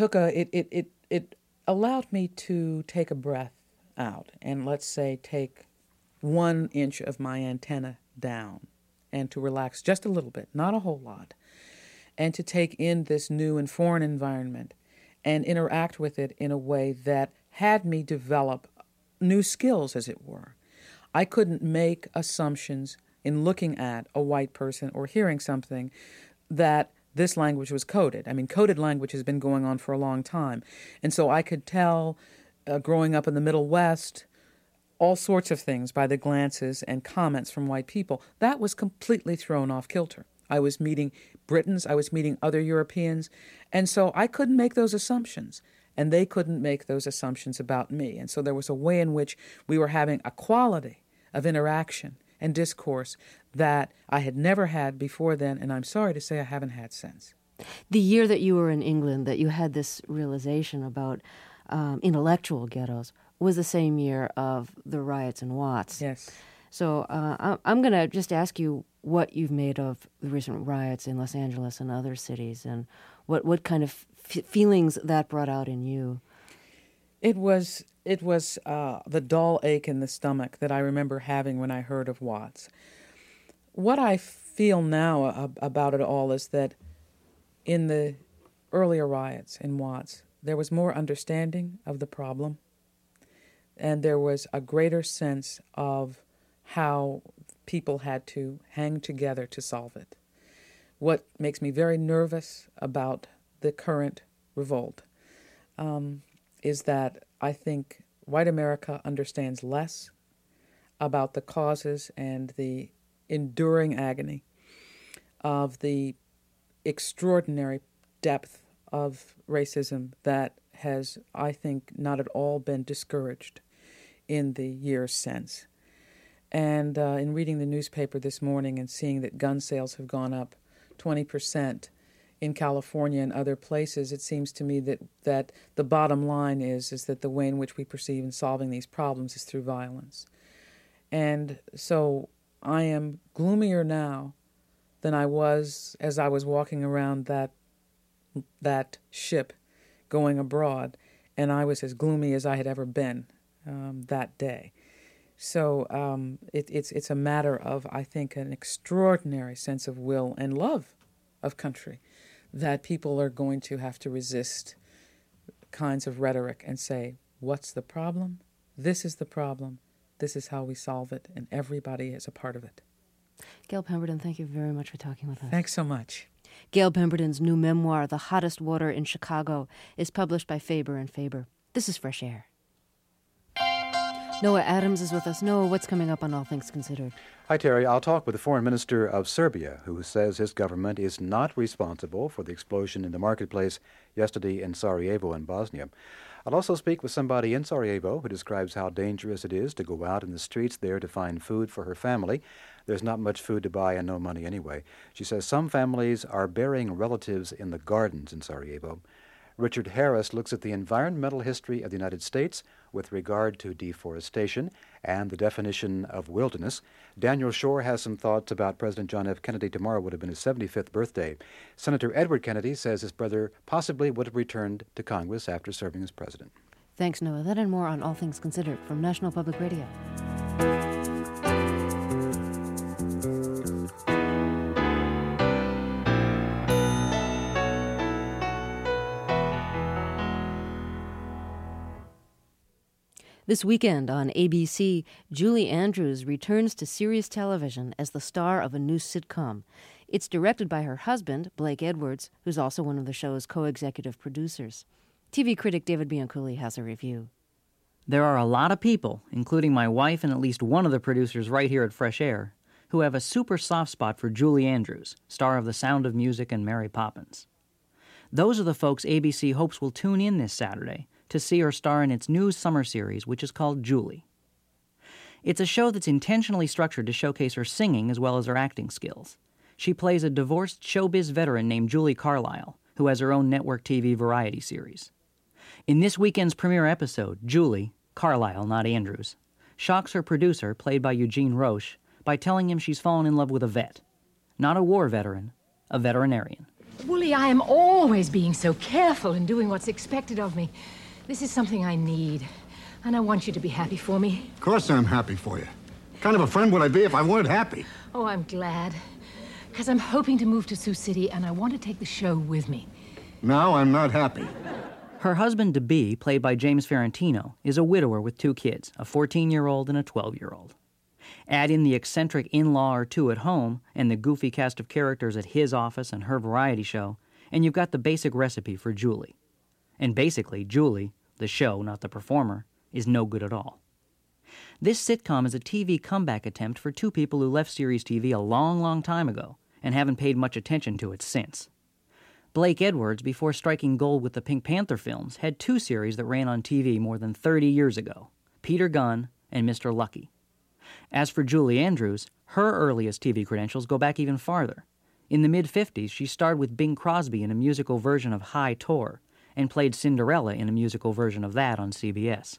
it allowed me to take a breath out and, let's say, take 1 inch of my antenna down and to relax just a little bit, not a whole lot, and to take in this new and foreign environment and interact with it in a way that had me develop new skills, as it were. I couldn't make assumptions in looking at a white person or hearing something that this language was coded. I mean, coded language has been going on for a long time. And so I could tell, growing up in the Middle West, all sorts of things by the glances and comments from white people. That was completely thrown off kilter. I was meeting Britons, I was meeting other Europeans, and so I couldn't make those assumptions. And they couldn't make those assumptions about me. And so there was a way in which we were having a quality of interaction and discourse that I had never had before then, and I'm sorry to say I haven't had since. The year that you were in England, that you had this realization about intellectual ghettos, was the same year of the riots in Watts. Yes. So I'm going to just ask you what you've made of the recent riots in Los Angeles and other cities, and what kind of feelings that brought out in you. It was the dull ache in the stomach that I remember having when I heard of Watts. What I feel now about it all is that in the earlier riots in Watts, there was more understanding of the problem, and there was a greater sense of how people had to hang together to solve it. What makes me very nervous about the current revolt is that I think white America understands less about the causes and the enduring agony of the extraordinary depth of racism that has, I think, not at all been discouraged in the years since. And in reading the newspaper this morning and seeing that gun sales have gone up 20% in California and other places, it seems to me that the bottom line is that the way in which we perceive in solving these problems is through violence. And so I am gloomier now than I was as I was walking around that ship going abroad, and I was as gloomy as I had ever been that day. So it's a matter of, I think, an extraordinary sense of will and love of country that people are going to have to resist kinds of rhetoric and say, what's the problem? This is the problem. This is how we solve it, and everybody is a part of it. Gail Pemberton, thank you very much for talking with us. Thanks so much. Gail Pemberton's new memoir, The Hottest Water in Chicago, is published by Faber and Faber. This is Fresh Air. Noah Adams is with us. Noah, what's coming up on All Things Considered? Hi, Terry. I'll talk with the foreign minister of Serbia, who says his government is not responsible for the explosion in the marketplace yesterday in Sarajevo in Bosnia. I'll also speak with somebody in Sarajevo who describes how dangerous it is to go out in the streets there to find food for her family. There's not much food to buy and no money anyway. She says some families are burying relatives in the gardens in Sarajevo. Richard Harris looks at the environmental history of the United States with regard to deforestation and the definition of wilderness. Daniel Shore has some thoughts about President John F. Kennedy. Tomorrow would have been his 75th birthday. Senator Edward Kennedy says his brother possibly would have returned to Congress after serving as president. Thanks, Noah. That and more on All Things Considered from National Public Radio. This weekend on ABC, Julie Andrews returns to Sirius Television as the star of a new sitcom. It's directed by her husband, Blake Edwards, who's also one of the show's co-executive producers. TV critic David Bianculli has a review. There are a lot of people, including my wife and at least one of the producers right here at Fresh Air, who have a super soft spot for Julie Andrews, star of The Sound of Music and Mary Poppins. Those are the folks ABC hopes will tune in this Saturday to see her star in its new summer series, which is called Julie. It's a show that's intentionally structured to showcase her singing as well as her acting skills. She plays a divorced showbiz veteran named Julie Carlisle, who has her own network TV variety series. In this weekend's premiere episode, Julie, Carlisle, not Andrews, shocks her producer, played by Eugene Roche, by telling him she's fallen in love with a vet. Not a war veteran, a veterinarian. Wooly, I am always being so careful in doing what's expected of me. This is something I need, and I want you to be happy for me. Of course I'm happy for you. What kind of a friend would I be if I weren't happy? Oh, I'm glad. Because I'm hoping to move to Sioux City, and I want to take the show with me. Now I'm not happy. Her husband, DeBee, played by James Ferrantino, is a widower with 2 kids, a 14-year-old and a 12-year-old. Add in the eccentric in-law or two at home and the goofy cast of characters at his office and her variety show, and you've got the basic recipe for Julie. And basically, Julie, the show, not the performer, is no good at all. This sitcom is a TV comeback attempt for 2 people who left series TV a long, long time ago and haven't paid much attention to it since. Blake Edwards, before striking gold with the Pink Panther films, had 2 series that ran on TV more than 30 years ago, Peter Gunn and Mr. Lucky. As for Julie Andrews, her earliest TV credentials go back even farther. In the mid-50s, she starred with Bing Crosby in a musical version of High Tor and played Cinderella in a musical version of that on CBS.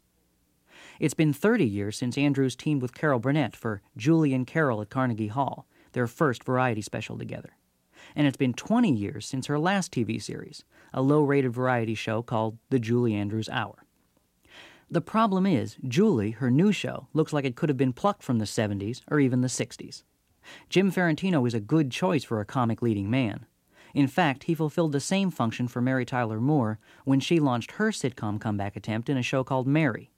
It's been 30 years since Andrews teamed with Carol Burnett for Julie and Carol at Carnegie Hall, their first variety special together. And it's been 20 years since her last TV series, a low-rated variety show called The Julie Andrews Hour. The problem is, Julie, her new show, looks like it could have been plucked from the 70s or even the 60s. Jim Ferrantino is a good choice for a comic leading man. In fact, he fulfilled the same function for Mary Tyler Moore when she launched her sitcom comeback attempt in a show called Mary.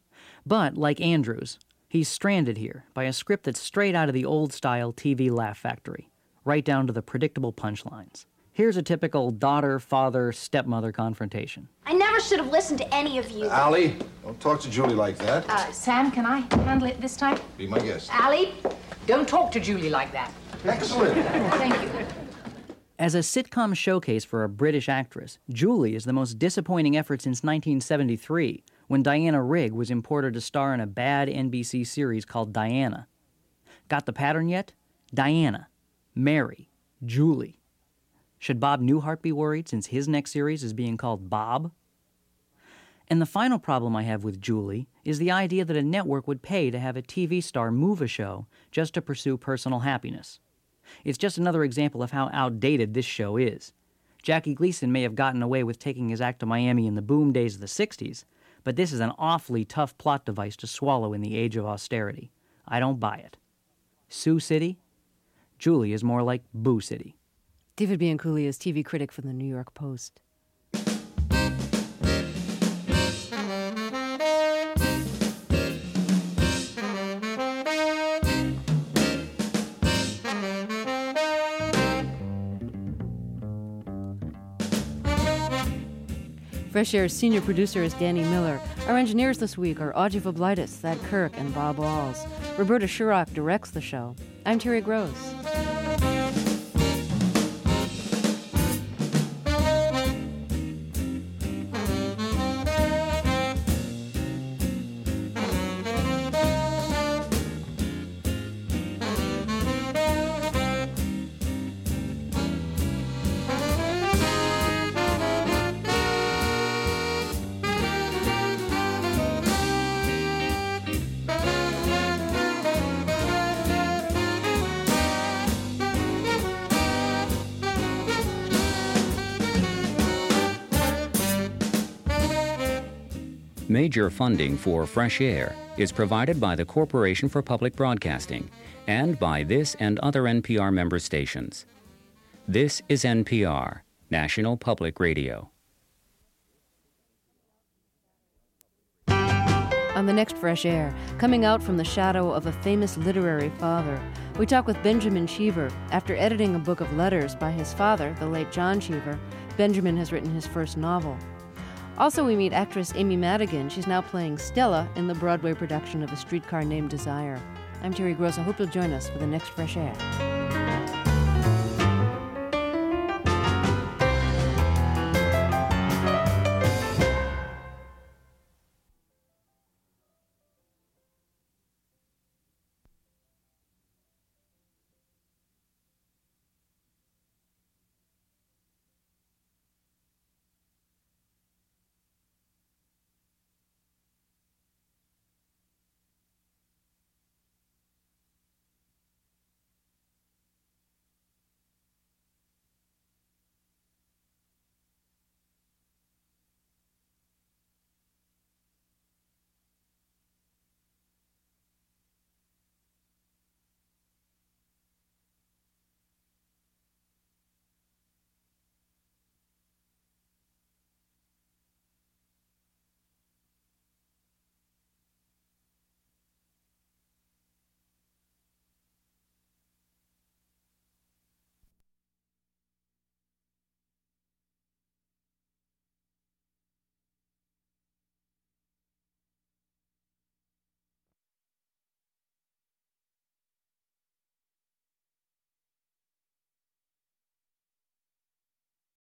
But, like Andrews, he's stranded here by a script that's straight out of the old-style TV Laugh Factory, right down to the predictable punchlines. Here's a typical daughter-father stepmother confrontation. I never should have listened to any of you. Allie, don't talk to Julie like that. Sam, can I handle it this time? Be my guest. Allie, don't talk to Julie like that. Excellent. Thank you. As a sitcom showcase for a British actress, Julie is the most disappointing effort since 1973, when Diana Rigg was imported to star in a bad NBC series called Diana. Got the pattern yet? Diana, Mary, Julie. Should Bob Newhart be worried since his next series is being called Bob? And the final problem I have with Julie is the idea that a network would pay to have a TV star move a show just to pursue personal happiness. It's just another example of how outdated this show is. Jackie Gleason may have gotten away with taking his act to Miami in the boom days of the 60s, but this is an awfully tough plot device to swallow in the age of austerity. I don't buy it. Sioux City? Julie is more like Boo City. David Bianculli is TV critic for the New York Post. Fresh Air's senior producer is Danny Miller. Our engineers this week are Audrey Voblitis, Thad Kirk, and Bob Walls. Roberta Shurrock directs the show. I'm Terry Gross. Major funding for Fresh Air is provided by the Corporation for Public Broadcasting and by this and other NPR member stations. This is NPR, National Public Radio. On the next Fresh Air, coming out from the shadow of a famous literary father, we talk with Benjamin Cheever. After editing a book of letters by his father, the late John Cheever, Benjamin has written his first novel. Also, we meet actress Amy Madigan. She's now playing Stella in the Broadway production of A Streetcar Named Desire. I'm Terry Gross. I hope you'll join us for the next Fresh Air.